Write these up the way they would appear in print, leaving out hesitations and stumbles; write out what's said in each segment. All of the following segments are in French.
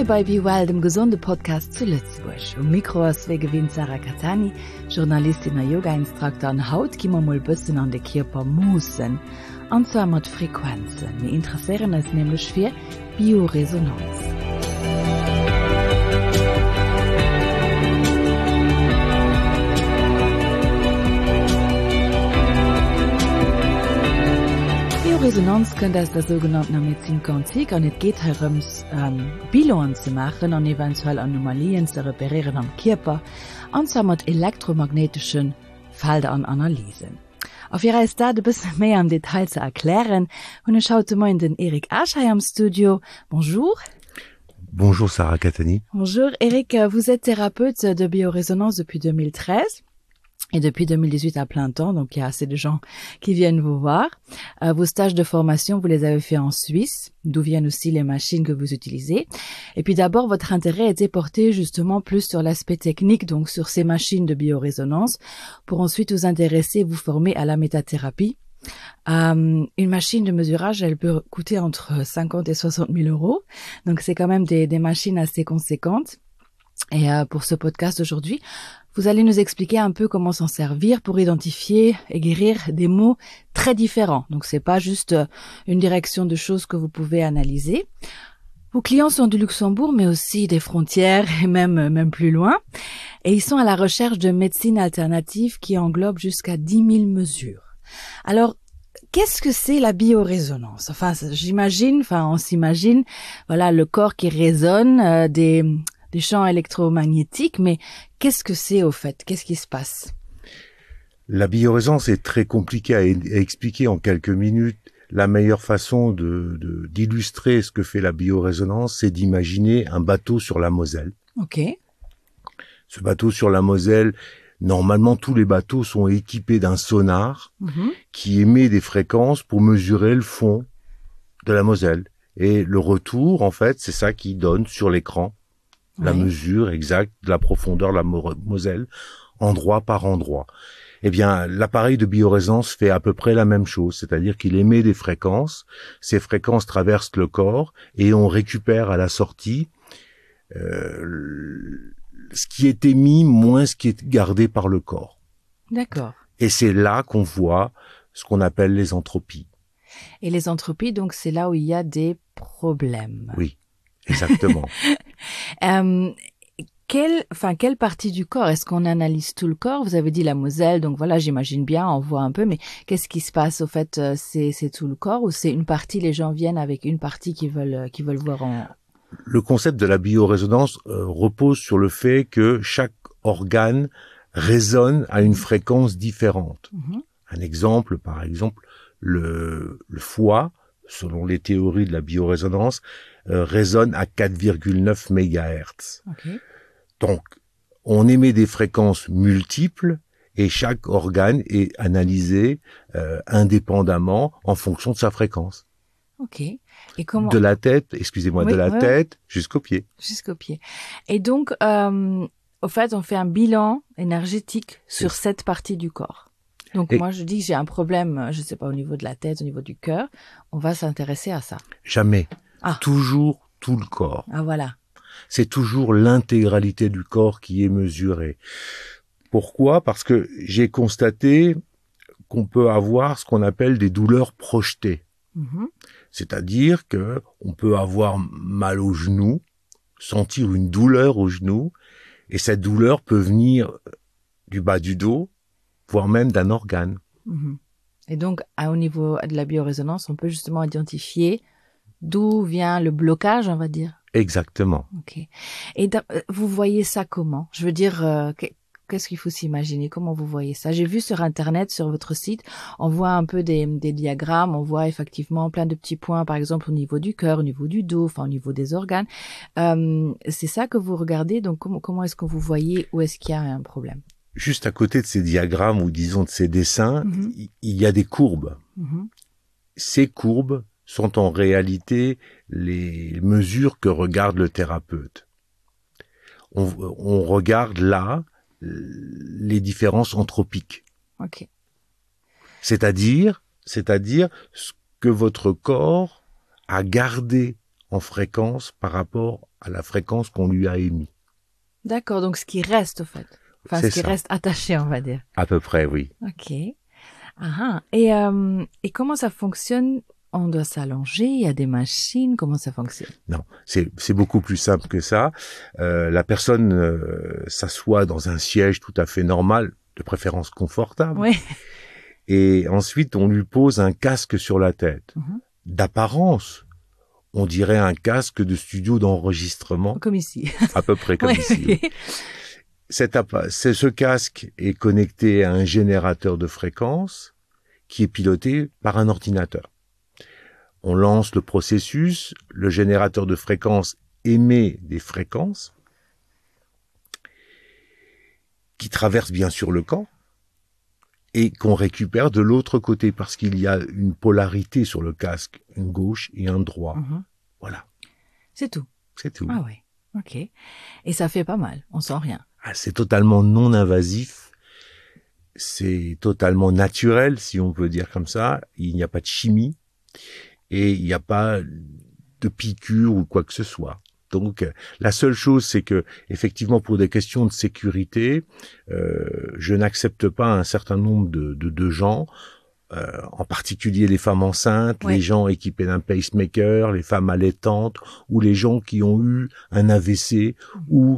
Willkommen bei Be Well, dem gesunde Podcast zu Lützburg. Mikro ist wie gewinnt Sarah Katani, Journalistin und Yoga-Instruktor. Und heute gehen wir mal ein bisschen an den Körper musen. Und zwar mit Frequenzen. Wir interessieren uns nämlich für Bioresonanz. Bioresonanz könnte aus der sogenannten Medizin Quantique und es geht darum, Bilanz zu machen und eventuell Anomalien zu reparieren am Körper und zwar mit elektromagnetischen Feldern und Analysen. Auf ihrer Reise ein bisschen mehr im Detail zu erklären und ich schaute mal in den Eric Aschay am Studio. Bonjour. Bonjour Sarah Katani. Bonjour Eric, vous êtes thérapeute de biorésonance depuis 2013. Et depuis 2018 à plein temps, donc il y a assez de gens qui viennent vous voir. Vos stages de formation, vous les avez fait en Suisse, d'où viennent aussi les machines que vous utilisez. Et puis d'abord, votre intérêt était porté justement plus sur l'aspect technique, donc sur ces machines de biorésonance, pour ensuite vous intéresser et vous former à la métathérapie. Une machine de mesurage, elle peut coûter entre 50 et 60 000 euros. Donc c'est quand même des machines assez conséquentes. Et pour ce podcast aujourd'hui, vous allez nous expliquer un peu comment s'en servir pour identifier et guérir des maux très différents. Donc c'est pas juste une direction de choses que vous pouvez analyser. Vos clients sont du Luxembourg, mais aussi des frontières et même plus loin. Et ils sont à la recherche de médecine alternative qui englobe jusqu'à 10 000 mesures. Alors, qu'est-ce que c'est la biorésonance? Enfin, on s'imagine, voilà, le corps qui résonne, des champs électromagnétiques, mais qu'est-ce que c'est au fait? Qu'est-ce qui se passe? La biorésonance est très compliquée à expliquer en quelques minutes. La meilleure façon d'illustrer ce que fait la biorésonance, c'est d'imaginer un bateau sur la Moselle. Ok. Ce bateau sur la Moselle, normalement tous les bateaux sont équipés d'un sonar qui émet des fréquences pour mesurer le fond de la Moselle. Et le retour, en fait, c'est ça qui donne sur l'écran la mesure exacte de la profondeur de la Moselle, endroit par endroit. Eh bien, l'appareil de biorésonance fait à peu près la même chose, c'est-à-dire qu'il émet des fréquences, ces fréquences traversent le corps et on récupère à la sortie ce qui est émis moins ce qui est gardé par le corps. D'accord. Et c'est là qu'on voit ce qu'on appelle les entropies. Et les entropies, donc c'est là où il y a des problèmes. Oui. Exactement. Quelle partie du corps? Est-ce qu'on analyse tout le corps? Vous avez dit la Moselle, donc voilà, j'imagine bien, on voit un peu, mais qu'est-ce qui se passe au fait? C'est tout le corps ou c'est une partie, les gens viennent avec une partie qu'ils veulent voir en... Le concept de la biorésonance repose sur le fait que chaque organe résonne à une fréquence différente. Un exemple, par exemple, le foie, selon les théories de la biorésonance, résonne à 4,9 MHz. Okay. Donc, on émet des fréquences multiples et chaque organe est analysé indépendamment en fonction de sa fréquence. Ok. Et comment... De la tête, tête jusqu'aux pieds. Jusqu'aux pieds. Et donc, au fait, on fait un bilan énergétique sur cette partie du corps. Donc moi je dis que j'ai un problème, je sais pas, au niveau de la tête, au niveau du cœur, on va s'intéresser à ça. Jamais. Toujours tout le corps. Ah voilà. C'est toujours l'intégralité du corps qui est mesurée. Pourquoi? Parce que j'ai constaté qu'on peut avoir ce qu'on appelle des douleurs projetées. C'est-à-dire que on peut avoir mal au genou, sentir une douleur au genou, et cette douleur peut venir du bas du dos, voire même d'un organe. Et donc, au niveau de la biorésonance, on peut justement identifier d'où vient le blocage, on va dire. Exactement. Ok. Et vous voyez ça comment? Je veux dire, qu'est-ce qu'il faut s'imaginer? Comment vous voyez ça? J'ai vu sur Internet, sur votre site, on voit un peu des diagrammes, on voit effectivement plein de petits points, par exemple au niveau du cœur, au niveau du dos, enfin au niveau des organes. C'est ça que vous regardez, donc comment est-ce que vous voyez où est-ce qu'il y a un problème? Juste à côté de ces diagrammes ou disons de ces dessins, il y a des courbes. Ces courbes sont en réalité les mesures que regarde le thérapeute. On regarde là les différences entropiques. Ok. C'est-à-dire ce que votre corps a gardé en fréquence par rapport à la fréquence qu'on lui a émise. D'accord, donc ce qui reste, au fait. Enfin, ce qui reste attaché, on va dire. À peu près, oui. Ok. Et comment ça fonctionne? On doit s'allonger, il y a des machines, comment ça fonctionne? Non, c'est beaucoup plus simple que ça. La personne s'assoit dans un siège tout à fait normal, de préférence confortable. Oui. Et ensuite, on lui pose un casque sur la tête. D'apparence, on dirait un casque de studio d'enregistrement. Comme ici. À peu près comme ici. Oui. Ce casque est connecté à un générateur de fréquences qui est piloté par un ordinateur. On lance le processus, le générateur de fréquences émet des fréquences qui traversent bien sûr le camp et qu'on récupère de l'autre côté parce qu'il y a une polarité sur le casque, une gauche et un droit. Voilà. C'est tout. C'est tout. Ah oui, ok. Et ça fait pas mal, on sent rien. C'est totalement non invasif, c'est totalement naturel, si on peut dire comme ça. Il n'y a pas de chimie et il n'y a pas de piqûre ou quoi que ce soit. Donc, la seule chose, c'est que, effectivement, pour des questions de sécurité, je n'accepte pas un certain nombre de gens, en particulier les femmes enceintes, les gens équipés d'un pacemaker, les femmes allaitantes, ou les gens qui ont eu un AVC ou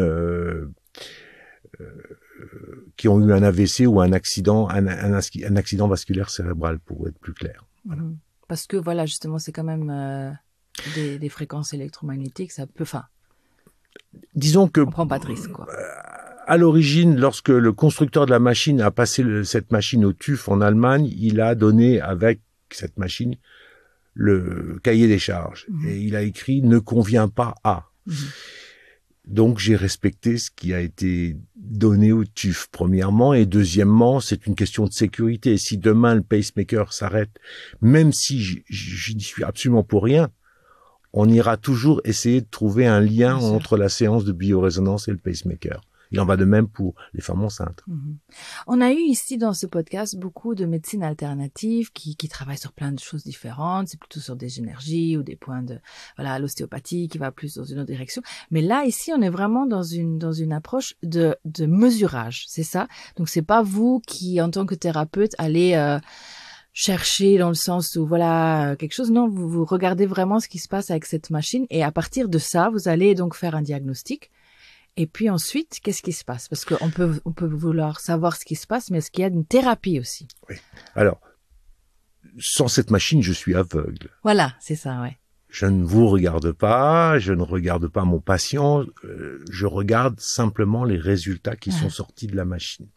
qui ont eu un AVC ou un accident vasculaire cérébral, pour être plus clair. Voilà. Parce que voilà, justement, c'est quand même des fréquences électromagnétiques, ça peut. Enfin, disons que on prend pas de risque, quoi. À l'origine, lorsque le constructeur de la machine a passé cette machine au TÜV en Allemagne, il a donné avec cette machine le cahier des charges et il a écrit ne convient pas à. Donc j'ai respecté ce qui a été donné au TÜV premièrement et deuxièmement c'est une question de sécurité. Et si demain le pacemaker s'arrête, même si je n'y suis absolument pour rien, on ira toujours essayer de trouver un lien entre la séance de biorésonance et le pacemaker. Il en va de même pour les femmes enceintes. On a eu ici dans ce podcast beaucoup de médecine alternative qui travaillent sur plein de choses différentes. C'est plutôt sur des énergies ou des points de l'ostéopathie qui va plus dans une autre direction. Mais là ici on est vraiment dans une approche de mesurage, c'est ça. Donc c'est pas vous qui en tant que thérapeute allez chercher dans le sens où quelque chose. Non, vous regardez vraiment ce qui se passe avec cette machine et à partir de ça vous allez donc faire un diagnostic. Et puis ensuite, qu'est-ce qui se passe? Parce qu'on peut vouloir savoir ce qui se passe, mais est-ce qu'il y a une thérapie aussi? Oui. Alors, sans cette machine, je suis aveugle. Voilà, c'est ça, ouais. Je ne vous regarde pas, je ne regarde pas mon patient, je regarde simplement les résultats qui sont sortis de la machine.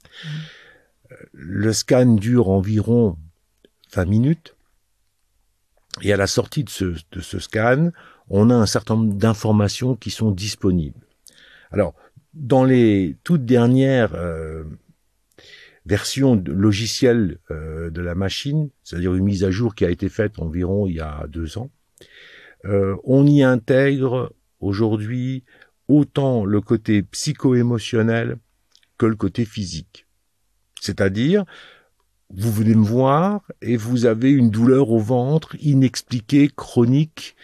Le scan dure environ 20 minutes. Et à la sortie de ce scan, on a un certain nombre d'informations qui sont disponibles. Alors, dans les toutes dernières versions logicielles de la machine, c'est-à-dire une mise à jour qui a été faite environ il y a 2 ans, on y intègre aujourd'hui autant le côté psycho-émotionnel que le côté physique. C'est-à-dire, vous venez me voir et vous avez une douleur au ventre inexpliquée, chronique,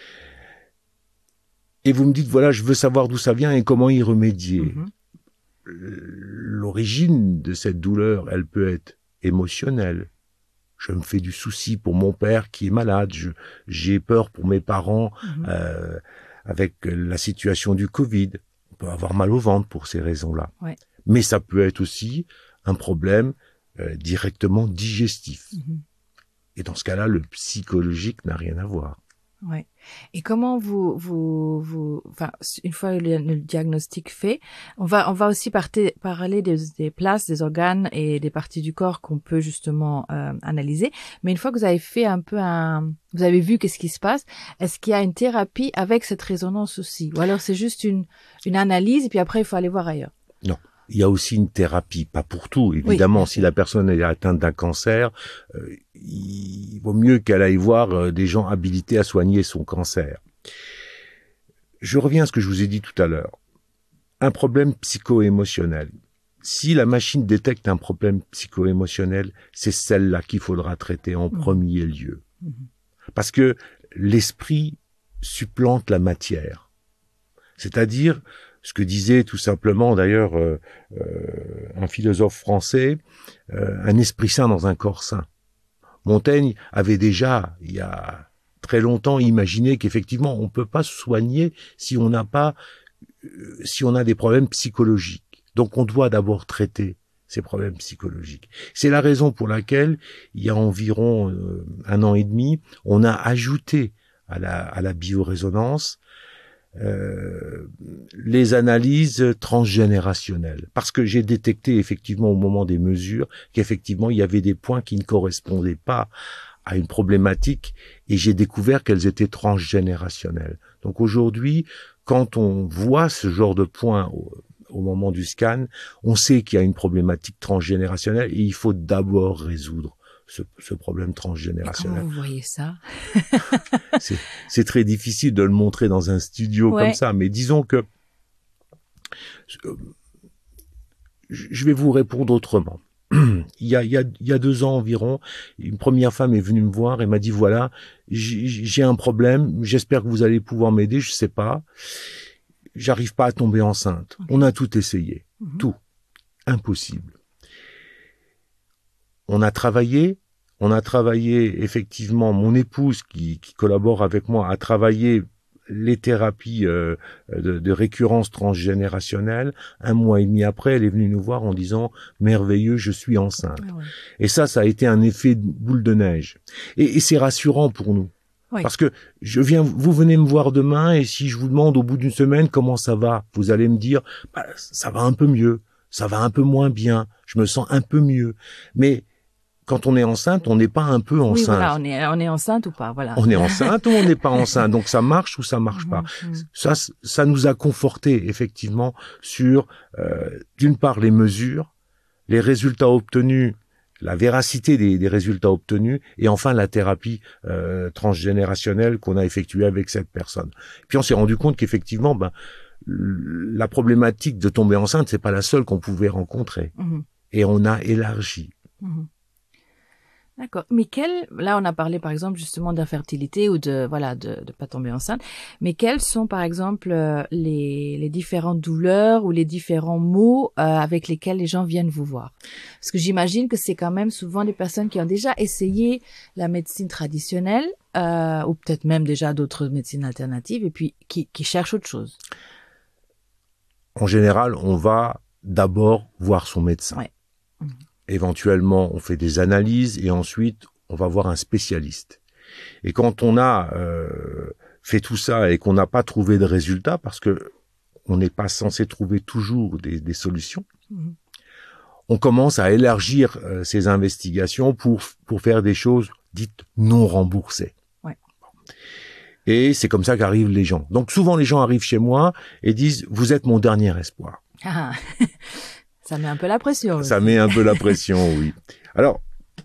et vous me dites, voilà, je veux savoir d'où ça vient et comment y remédier. L'origine de cette douleur, elle peut être émotionnelle. Je me fais du souci pour mon père qui est malade. J'ai peur pour mes parents avec la situation du Covid. On peut avoir mal au ventre pour ces raisons-là. Ouais. Mais ça peut être aussi un problème directement digestif. Et dans ce cas-là, le psychologique n'a rien à voir. Ouais. Et comment enfin, une fois le diagnostic fait, on va aussi parler des places, des organes et des parties du corps qu'on peut justement analyser. Mais une fois que vous avez fait vous avez vu qu'est-ce qui se passe, est-ce qu'il y a une thérapie avec cette résonance aussi? Ou alors c'est juste une analyse et puis après il faut aller voir ailleurs? Non. Il y a aussi une thérapie, pas pour tout, évidemment. Si la personne est atteinte d'un cancer, il vaut mieux qu'elle aille voir des gens habilités à soigner son cancer. Je reviens à ce que je vous ai dit tout à l'heure. Un problème psycho-émotionnel. Si la machine détecte un problème psycho-émotionnel, c'est celle-là qu'il faudra traiter en premier lieu. Parce que l'esprit supplante la matière. C'est-à-dire, ce que disait tout simplement d'ailleurs un philosophe français, un esprit sain dans un corps sain. Montaigne avait déjà, il y a très longtemps, imaginé qu'effectivement, on ne peut pas se soigner si on n'a pas, si on a des problèmes psychologiques. Donc on doit d'abord traiter ces problèmes psychologiques. C'est la raison pour laquelle, il y a environ 1 an et demi, on a ajouté à la biorésonance les analyses transgénérationnelles. Parce que j'ai détecté effectivement au moment des mesures qu'effectivement il y avait des points qui ne correspondaient pas à une problématique et j'ai découvert qu'elles étaient transgénérationnelles. Donc aujourd'hui, quand on voit ce genre de points au moment du scan, on sait qu'il y a une problématique transgénérationnelle et il faut d'abord résoudre ce problème transgénérationnel. Et comment vous voyez ça? C'est très difficile de le montrer dans un studio comme ça, mais disons que je vais vous répondre autrement. Il y a 2 ans environ, une première femme est venue me voir et m'a dit voilà, j'ai un problème, j'espère que vous allez pouvoir m'aider, je sais pas, j'arrive pas à tomber enceinte. Okay. On a tout essayé, tout, impossible. On a travaillé effectivement, mon épouse qui collabore avec moi a travaillé les thérapies de récurrence transgénérationnelle. 1 mois et demi après, elle est venue nous voir en disant « merveilleux, je suis enceinte ». Et ça a été un effet boule de neige. Et c'est rassurant pour nous. Oui. Parce que vous venez me voir demain et si je vous demande au bout d'une semaine comment ça va, vous allez me dire bah, ça va un peu mieux, ça va un peu moins bien, je me sens un peu mieux. Mais quand on est enceinte, on n'est pas un peu enceinte. Oui, voilà, on est enceinte ou pas, voilà. On est enceinte ou on n'est pas enceinte. Donc ça marche ou ça marche pas. Ça nous a conforté effectivement sur d'une part les mesures, les résultats obtenus, la véracité des résultats obtenus et enfin la thérapie transgénérationnelle qu'on a effectuée avec cette personne. Puis on s'est rendu compte qu'effectivement la problématique de tomber enceinte, c'est pas la seule qu'on pouvait rencontrer. Et on a élargi. D'accord. Mais là, on a parlé, par exemple, justement d'infertilité ou de pas tomber enceinte. Mais quelles sont, par exemple, les différentes douleurs ou les différents maux avec lesquels les gens viennent vous voir? Parce que j'imagine que c'est quand même souvent des personnes qui ont déjà essayé la médecine traditionnelle ou peut-être même déjà d'autres médecines alternatives et puis qui cherchent autre chose. En général, on va d'abord voir son médecin. Ouais. Éventuellement, on fait des analyses et ensuite, on va voir un spécialiste. Et quand on a fait tout ça et qu'on n'a pas trouvé de résultat, parce que on n'est pas censé trouver toujours des solutions, on commence à élargir ces investigations pour faire des choses dites non remboursées. Ouais. Et c'est comme ça qu'arrivent les gens. Donc souvent, les gens arrivent chez moi et disent « Vous êtes mon dernier espoir ». Ah. Ça met un peu la pression. Ça met un peu la pression, oui. Alors,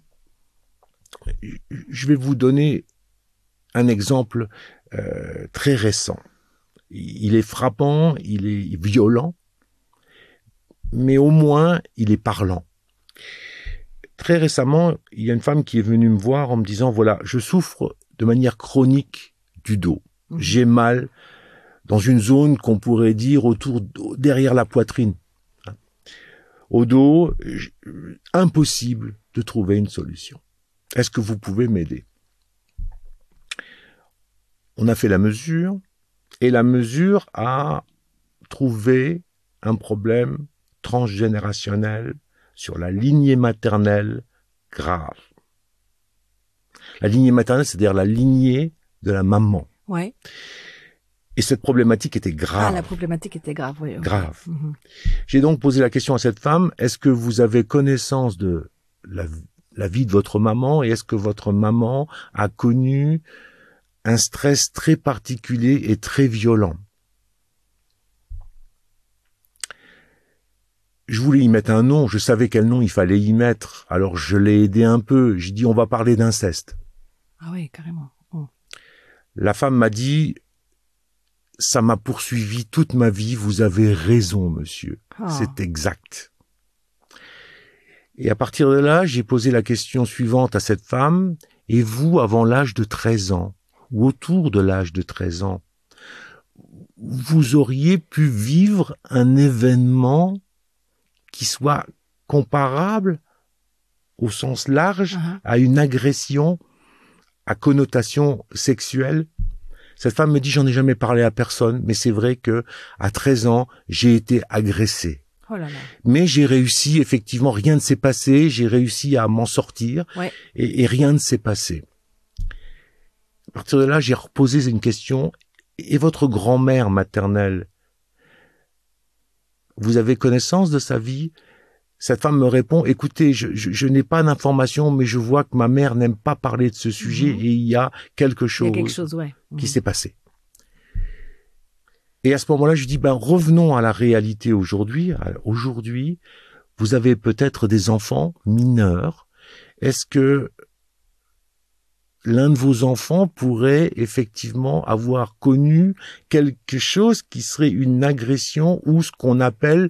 je vais vous donner un exemple très récent. Il est frappant, il est violent, mais au moins, il est parlant. Très récemment, il y a une femme qui est venue me voir en me disant, voilà, je souffre de manière chronique du dos. J'ai mal dans une zone qu'on pourrait dire derrière la poitrine. Au dos, impossible de trouver une solution. Est-ce que vous pouvez m'aider? On a fait la mesure, et la mesure a trouvé un problème transgénérationnel sur la lignée maternelle grave. La lignée maternelle, c'est-à-dire la lignée de la maman. Ouais. Et cette problématique était grave. Ah, la problématique était grave, oui. Grave. J'ai donc posé la question à cette femme, est-ce que vous avez connaissance de la vie de votre maman et est-ce que votre maman a connu un stress très particulier et très violent? Je voulais y mettre un nom, je savais quel nom il fallait y mettre, alors je l'ai aidé un peu, j'ai dit on va parler d'inceste. Ah oui, carrément. Oh. La femme m'a dit, ça m'a poursuivi toute ma vie, vous avez raison, monsieur. Oh. C'est exact. Et à partir de là, j'ai posé la question suivante à cette femme, et vous, avant l'âge de 13 ans, ou autour de l'âge de 13 ans, vous auriez pu vivre un événement qui soit comparable au sens large à une agression à connotation sexuelle. Cette femme me dit, j'en ai jamais parlé à personne, mais c'est vrai que à 13 ans, j'ai été agressée. Oh là là. Mais j'ai réussi, effectivement, rien ne s'est passé, j'ai réussi à m'en sortir, et rien ne s'est passé. À partir de là, j'ai reposé une question, et votre grand-mère maternelle, vous avez connaissance de sa vie? Cette femme me répond, écoutez, je n'ai pas d'informations, mais je vois que ma mère n'aime pas parler de ce sujet, et il y a quelque chose, qui s'est passé. Et à ce moment-là, je dis, revenons à la réalité aujourd'hui. Aujourd'hui, vous avez peut-être des enfants mineurs. Est-ce que l'un de vos enfants pourrait effectivement avoir connu quelque chose qui serait une agression ou ce qu'on appelle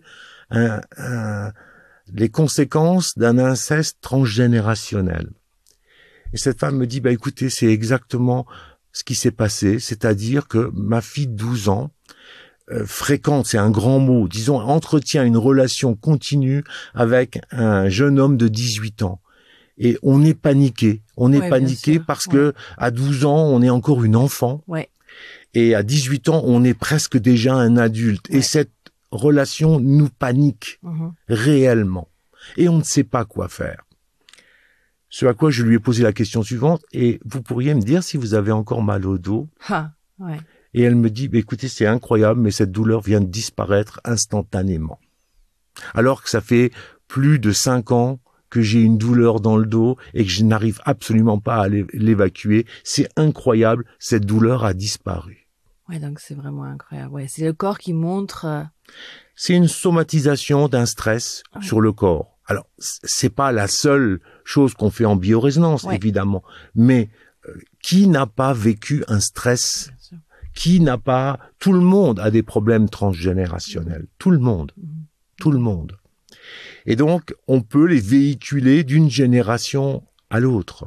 les conséquences d'un inceste transgénérationnel? Et cette femme me dit, écoutez, c'est exactement ce qui s'est passé, c'est-à-dire que ma fille de 12 ans fréquente, c'est un grand mot, disons, entretient une relation continue avec un jeune homme de 18 ans. Et on est paniqué. On est paniqué parce que à 12 ans, on est encore une enfant. Et à 18 ans, on est presque déjà un adulte. Et cette relation nous panique réellement. Et on ne sait pas quoi faire. Ce à quoi je lui ai posé la question suivante, et vous pourriez me dire si vous avez encore mal au dos? Et elle me dit, écoutez, c'est incroyable, mais cette douleur vient de disparaître instantanément. Alors que ça fait plus de 5 ans que j'ai une douleur dans le dos et que je n'arrive absolument pas à l'évacuer. C'est incroyable, cette douleur a disparu. Donc c'est vraiment incroyable. C'est le corps qui montre... C'est une somatisation d'un stress sur le corps. Alors, c'est pas la seule chose qu'on fait en biorésonance, évidemment. Mais qui n'a pas vécu un stress? Qui n'a pas... Tout le monde a des problèmes transgénérationnels. Tout le monde. Tout le monde. Et donc, on peut les véhiculer d'une génération à l'autre.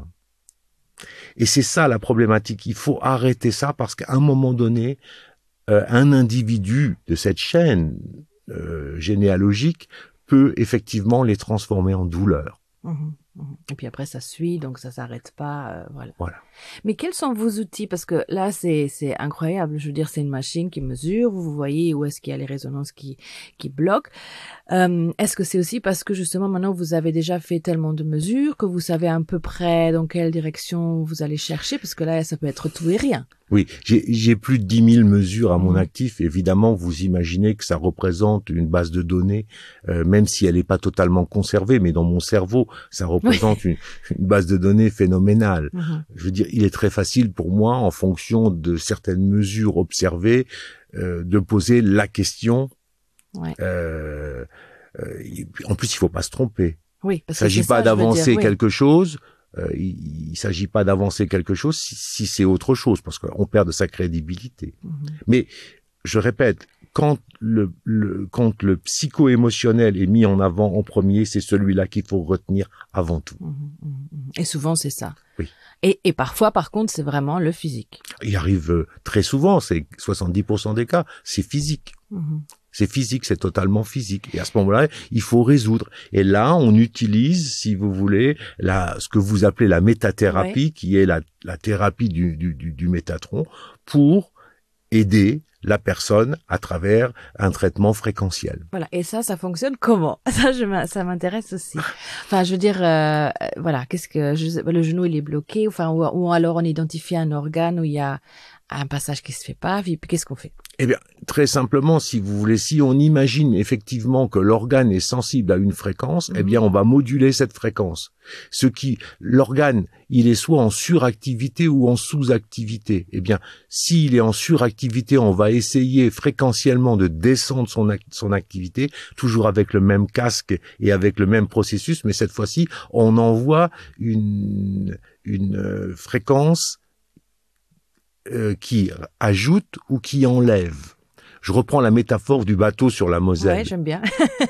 Et c'est ça la problématique. Il faut arrêter ça parce qu'à un moment donné, un individu de cette chaîne généalogique peut effectivement les transformer en douleur. Et puis après, ça suit, donc ça s'arrête pas, voilà. Mais quels sont vos outils? Parce que là, c'est incroyable. Je veux dire, c'est une machine qui mesure. Vous voyez où est-ce qu'il y a les résonances qui bloquent. Est-ce que c'est aussi parce que justement, maintenant, vous avez déjà fait tellement de mesures que vous savez à peu près dans quelle direction vous allez chercher? Parce que là, ça peut être tout et rien. Oui, j'ai plus de 10 000 mesures à mon actif. Évidemment, vous imaginez que ça représente une base de données, même si elle n'est pas totalement conservée, mais dans mon cerveau, ça représente une base de données phénoménale. Je veux dire, il est très facile pour moi, en fonction de certaines mesures observées, de poser la question. En plus, il faut pas se tromper. Il ne s'agit pas d'avancer quelque chose. Il s'agit pas d'avancer quelque chose si c'est autre chose, parce qu'on perd de sa crédibilité. Mais je répète, quand le psycho-émotionnel est mis en avant en premier, c'est celui-là qu'il faut retenir avant tout. Et souvent, c'est ça. Oui. Et parfois, par contre, c'est vraiment le physique. Il arrive très souvent, c'est 70% des cas, c'est physique. C'est physique, c'est totalement physique. Et à ce moment-là, il faut résoudre. Et là, on utilise, si vous voulez, ce que vous appelez la métathérapie, qui est la thérapie du métatron, pour aider la personne à travers un traitement fréquentiel. Voilà. Et ça fonctionne comment? Ça m'intéresse aussi. Enfin, je veux dire, qu'est-ce que le genou il est bloqué, ou alors on identifie un organe où il y a un passage qui se fait pas, puis qu'est-ce qu'on fait? Eh bien, très simplement, si vous voulez, si on imagine effectivement que l'organe est sensible à une fréquence, eh bien, on va moduler cette fréquence. L'organe, il est soit en suractivité ou en sous-activité. Eh bien, s'il est en suractivité, on va essayer fréquentiellement de descendre son activité, toujours avec le même casque et avec le même processus, mais cette fois-ci, on envoie une fréquence qui ajoute ou qui enlève. Je reprends la métaphore du bateau sur la Moselle. Ouais, j'aime bien.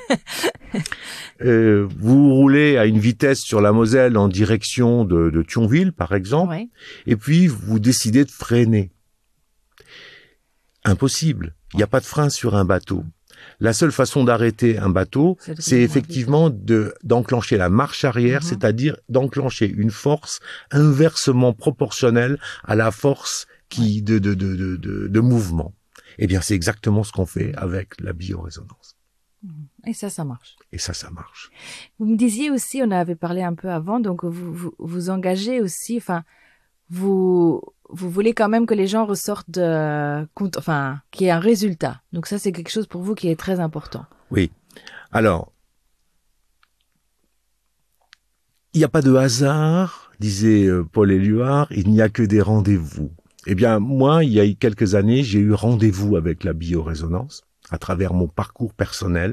Vous roulez à une vitesse sur la Moselle en direction de Thionville, par exemple, et puis vous décidez de freiner. Impossible. Il n'y a pas de frein sur un bateau. La seule façon d'arrêter un bateau, c'est effectivement d'enclencher la marche arrière, c'est-à-dire d'enclencher une force inversement proportionnelle à la force de mouvement. Eh bien, c'est exactement ce qu'on fait avec la biorésonance. Et ça marche. Et ça marche. Vous me disiez aussi, on avait parlé un peu avant, donc vous engagez aussi, enfin, vous voulez quand même que les gens ressortent qu'il y ait un résultat. Donc ça, c'est quelque chose pour vous qui est très important. Oui. Alors, il n'y a pas de hasard, disait Paul Éluard, il n'y a que des rendez-vous. Eh bien, moi, il y a quelques années, j'ai eu rendez-vous avec la biorésonance à travers mon parcours personnel.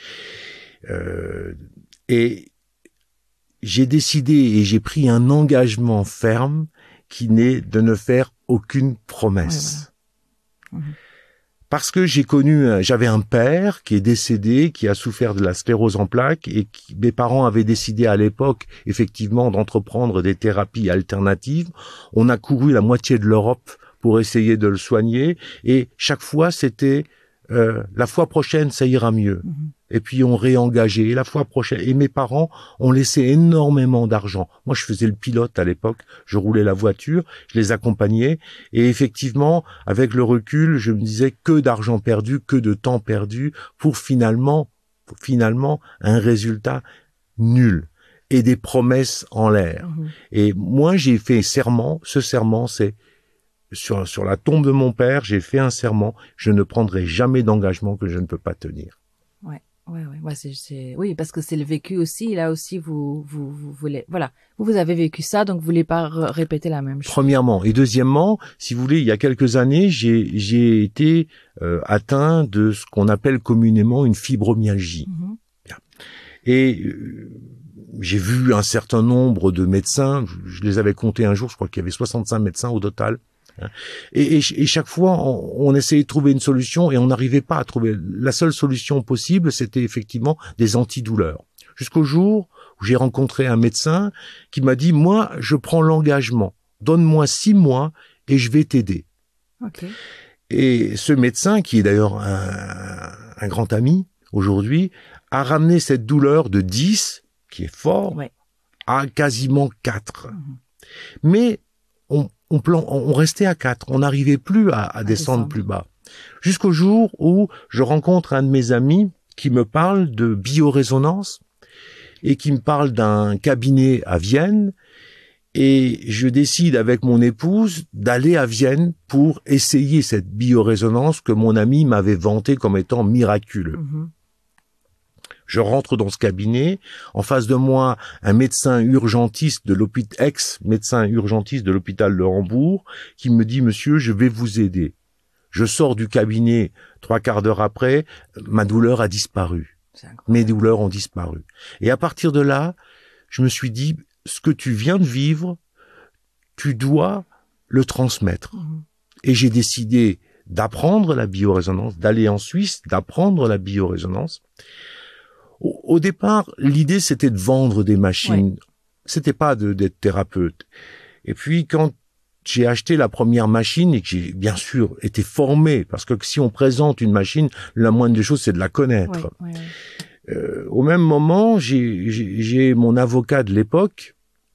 Et j'ai décidé et j'ai pris un engagement ferme qui n'est de ne faire aucune promesse. Ouais, voilà. Parce que j'avais un père qui est décédé, qui a souffert de la sclérose en plaques et mes parents avaient décidé à l'époque, effectivement, d'entreprendre des thérapies alternatives. On a couru la moitié de l'Europe pour essayer de le soigner et chaque fois c'était la fois prochaine ça ira mieux. Et puis on réengageait la fois prochaine. Et mes parents ont laissé énormément d'argent. Moi, je faisais le pilote à l'époque. Je roulais la voiture, je les accompagnais. Et effectivement, avec le recul, je me disais que d'argent perdu, que de temps perdu pour finalement un résultat nul et des promesses en l'air. Et moi, j'ai fait serment. Ce serment, c'est sur la tombe de mon père, j'ai fait un serment. Je ne prendrai jamais d'engagement que je ne peux pas tenir. Oui, parce que c'est le vécu aussi. Là aussi, vous voulez, voilà, vous avez vécu ça, donc vous voulez pas répéter la même chose. Premièrement et deuxièmement, si vous voulez, il y a quelques années, j'ai été atteint de ce qu'on appelle communément une fibromyalgie. Et j'ai vu un certain nombre de médecins. Je les avais comptés un jour. Je crois qu'il y avait 65 médecins au total. Et chaque fois, on essayait de trouver une solution et on n'arrivait pas à trouver. La seule solution possible, c'était effectivement des antidouleurs. Jusqu'au jour où j'ai rencontré un médecin qui m'a dit, moi, je prends l'engagement. Donne-moi 6 mois et je vais t'aider. Okay. Et ce médecin, qui est d'ailleurs un grand ami aujourd'hui, a ramené cette douleur de 10, qui est fort, à quasiment 4. Mais on restait à 4. On n'arrivait plus à descendre plus bas. Jusqu'au jour où je rencontre un de mes amis qui me parle de biorésonance et qui me parle d'un cabinet à Vienne. Et je décide avec mon épouse d'aller à Vienne pour essayer cette biorésonance que mon ami m'avait vantée comme étant miraculeuse. Je rentre dans ce cabinet, en face de moi, un médecin urgentiste de l'hôpital, ex-médecin urgentiste de l'hôpital de Hambourg, qui me dit, monsieur, je vais vous aider. Je sors du cabinet 3/4 d'heure après, ma douleur a disparu. Mes douleurs ont disparu. Et à partir de là, je me suis dit, ce que tu viens de vivre, tu dois le transmettre. Et j'ai décidé d'apprendre la biorésonance, d'aller en Suisse, d'apprendre la biorésonance. Au départ, l'idée, c'était de vendre des machines. C'était pas d'être thérapeute. Et puis, quand j'ai acheté la première machine et que j'ai, bien sûr, été formé, parce que si on présente une machine, la moindre des choses, c'est de la connaître. Au même moment, j'ai mon avocat de l'époque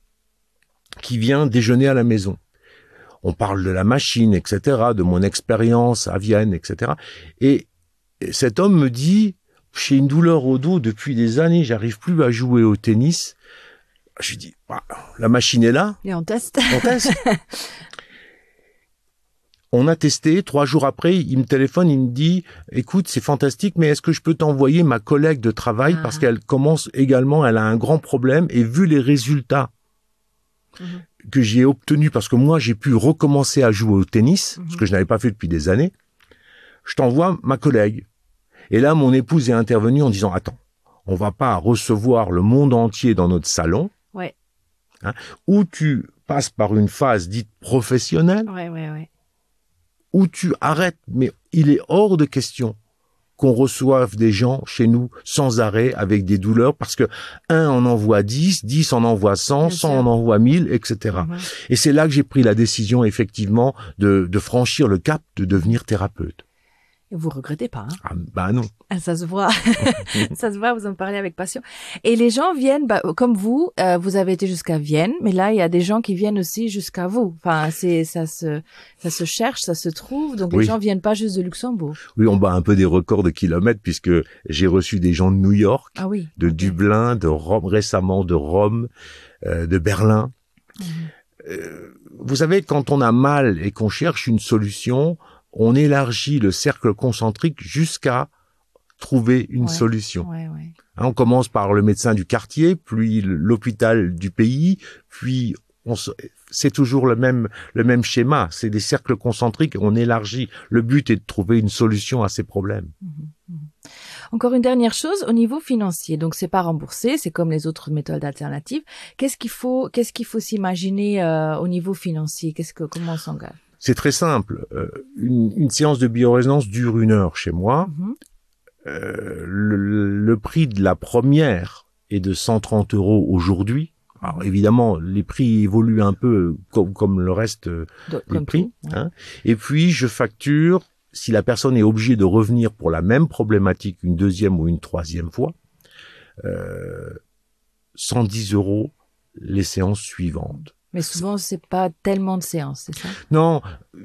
qui vient déjeuner à la maison. On parle de la machine, etc., de mon expérience à Vienne, etc. Et cet homme me dit, j'ai une douleur au dos depuis des années, j'arrive plus à jouer au tennis. Je lui dis, la machine est là. Et on teste. On teste. On a testé. 3 jours après, il me téléphone, il me dit, écoute, c'est fantastique, mais est-ce que je peux t'envoyer ma collègue de travail parce qu'elle commence également, elle a un grand problème et vu les résultats que j'ai obtenus, parce que moi, j'ai pu recommencer à jouer au tennis, ce que je n'avais pas fait depuis des années, je t'envoie ma collègue. Et là, mon épouse est intervenue en disant, attends, on va pas recevoir le monde entier dans notre salon, où tu passes par une phase dite professionnelle, où tu arrêtes, mais il est hors de question qu'on reçoive des gens chez nous sans arrêt avec des douleurs parce que 1 en envoie 10, 10 en envoie 100, 100 en envoie 1000, etc. Et c'est là que j'ai pris la décision effectivement de franchir le cap de devenir thérapeute. Et vous regrettez pas, hein? Ah, bah non. Ça se voit. Ça se voit, vous en parlez avec passion. Et les gens viennent, comme vous, vous avez été jusqu'à Vienne, mais là, il y a des gens qui viennent aussi jusqu'à vous. Enfin, ça se cherche, ça se trouve. Donc, les gens viennent pas juste de Luxembourg. Oui, on bat un peu des records de kilomètres puisque j'ai reçu des gens de New York, de Dublin, de Rome, récemment de Rome, de Berlin. Vous savez, quand on a mal et qu'on cherche une solution, on élargit le cercle concentrique jusqu'à trouver une solution. On commence par le médecin du quartier, puis l'hôpital du pays, puis c'est toujours le même schéma. C'est des cercles concentriques, on élargit. Le but est de trouver une solution à ces problèmes. Encore une dernière chose, au niveau financier. Donc, c'est pas remboursé, c'est comme les autres méthodes alternatives. Qu'est-ce qu'il faut s'imaginer au niveau financier? Comment on s'engage? C'est très simple. Une séance de biorésonance dure 1 heure chez moi. Le prix de la première est de 130 € aujourd'hui. Alors évidemment, les prix évoluent un peu comme le reste des prix. Hein. Et puis, je facture, si la personne est obligée de revenir pour la même problématique une 2e ou une 3e fois, 110 € les séances suivantes. Mais souvent, c'est pas tellement de séances, c'est ça? Non,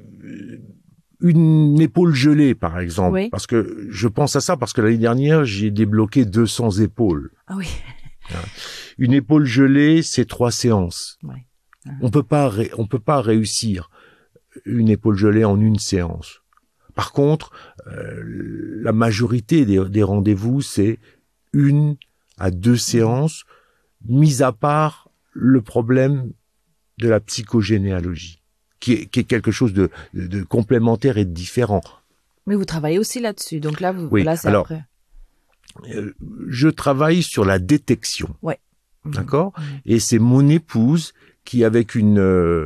une épaule gelée, par exemple. Parce que je pense à ça parce que l'année dernière, j'ai débloqué 200 épaules. Ah oui. Une épaule gelée, c'est 3 séances. On peut pas réussir une épaule gelée en une séance. Par contre, la majorité des rendez-vous, c'est 1 à 2 séances, mis à part le problème de la psychogénéalogie, qui est quelque chose de complémentaire et de différent. Mais vous travaillez aussi là-dessus, donc là, c'est alors, après. Je travaille sur la détection. D'accord? Et c'est mon épouse qui, avec une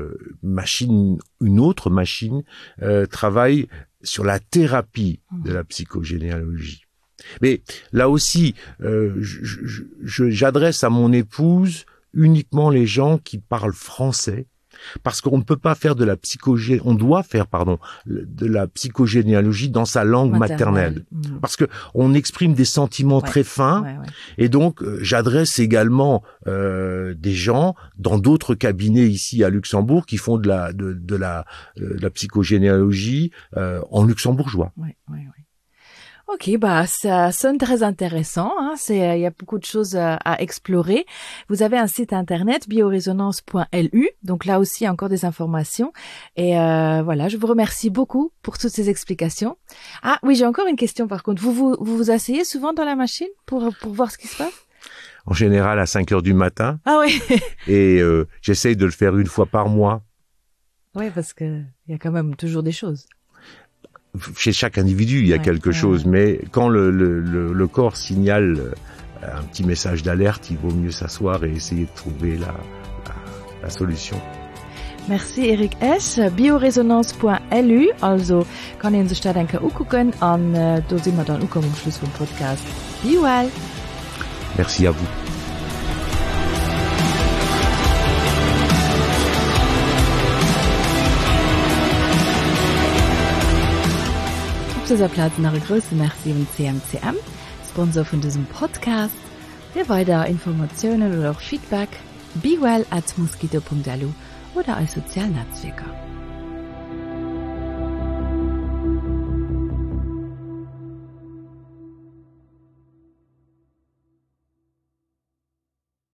autre machine, travaille sur la thérapie de la psychogénéalogie. Mais là aussi, j'adresse à mon épouse uniquement les gens qui parlent français, parce qu'on ne peut pas faire de la psychogénéalogie dans sa langue maternelle. Parce que on exprime des sentiments très fins, et donc j'adresse également des gens dans d'autres cabinets ici à Luxembourg qui font de la psychogénéalogie en luxembourgeois. Ok, ça sonne très intéressant. Hein. Il y a beaucoup de choses à explorer. Vous avez un site internet biorésonance.lu, donc là aussi encore des informations. Et voilà, je vous remercie beaucoup pour toutes ces explications. Ah oui, j'ai encore une question par contre. Vous asseyez souvent dans la machine pour voir ce qui se passe? En général à 5h du matin. Ah oui. Et j'essaye de le faire 1 fois par mois. Oui, parce que il y a quand même toujours des choses. Chez chaque individu, il y a quelque chose, mais quand le corps signale un petit message d'alerte, il vaut mieux s'asseoir et essayer de trouver la solution. Merci Erik Esch. Biorésonance.lu, also kann ihr sich da denken angucken, und da sind wir dann auch am Schluss vom Podcast. Be well. Merci à vous. Auf dieser Platz noch eine große Merci an CMCM, Sponsor von diesem Podcast. Für weitere Informationen oder auch Feedback, bewell@mosquito.lu oder als Sozialnetzwerker.